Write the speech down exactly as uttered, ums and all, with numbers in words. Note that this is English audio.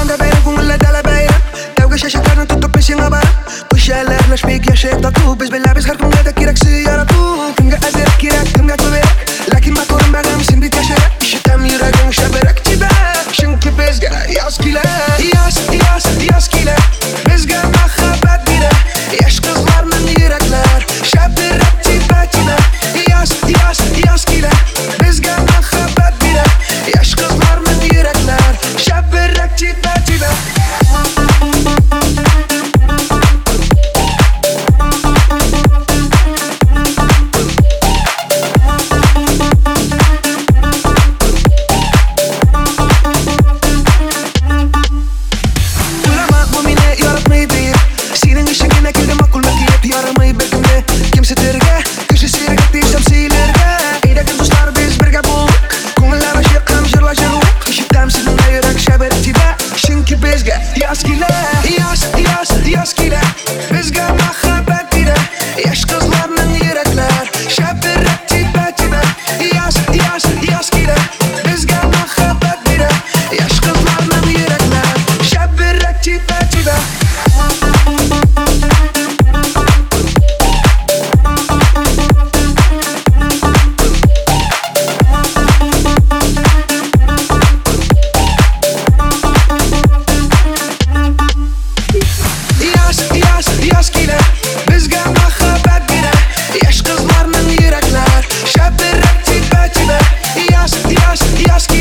Anda bayram ko'ngillar dala bayram. Davga shashaklarni tutib peshinga baram. Qo'shallarlashmak yashab tatu. Biz bilamiz har kimga kerak yaratib. Kimga aziyat kerak, kimga ko'rak. Lakin matorim bag'am sen bit yasharak. Ishitam yuraging shabarak chiba. Chunki bizga yoz kelar. Yoz, yoz, yoz kelar. Bizga muhabbat beradi. Yosh qizlarning yuraklar shabarak chiba chiba. Yoz, yoz, yoz kelar. Bizga muhabbat beradi. Yosh qizlarning yuraklar shabarak chiba chiba. Yoz kelar, yoz, yoz, yoz kelar. Bizga muhabbat beradi. Yosh qizlarning yuraklar shabarak chiba chiba. Yoz, yoz, yoz kelar. Bizga muhabbat beradi. Yosh qizlarning yuraklar shabarak chiba chiba. Yoz kelar, bizga muhabbat beradi. Yosh qizlarning yuraklar shabarak chiba chiba. Yoz, yoz, yoz